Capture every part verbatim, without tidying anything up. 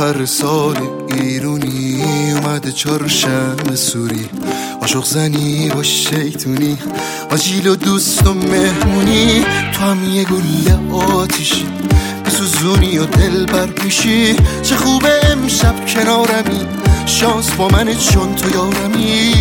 آخر سال ایرونی اومده چهارشنبه سوری، عاشق زنی با شیطونی، آجیل و دوست و مهمونی. تو هم یه گله آتیشی بسوزونی و دل بر میشی. چه خوبه امشب کنارمی، شانس با منه چون تو یارمی.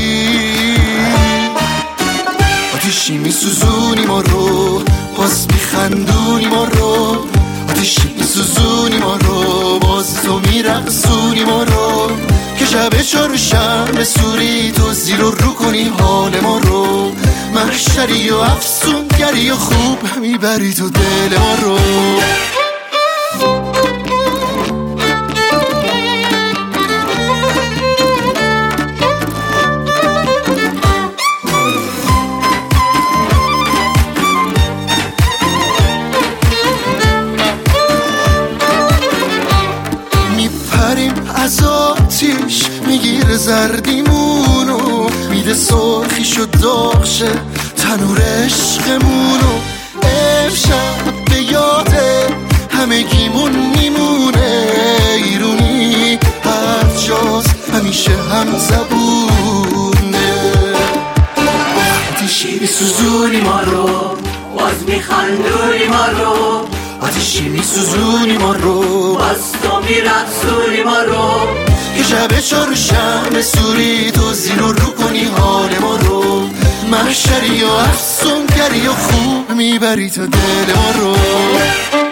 آتیشی میسوزونی ما رو، باز میخندونی ما رو. آتیشی میسوزونی ما رو، باز تو میرقصونی ما رو. که شب چهارشنبه سوری تو زیر و رو کنی حال ما رو. محشری و افسونگری و خوب میبری تو دل ما رو. از آتیش میگیره زردیمونو، میده سرخیش و داغشه تنور عشقمونو. امشب به یاده همه گیمون میمونه، ایرونی هر جاست همیشه هم زبونه. آتیشی میسوزونی ما رو، باز میخندونی ما رو. آتیشی میسوزونی ما رو، باز تو میرقصونی ما رو. که شب چهارشنبه سوری تو زیر و رو کنی حال ما رو. محشری و افسونگری و خوب میبری تا دل ما رو.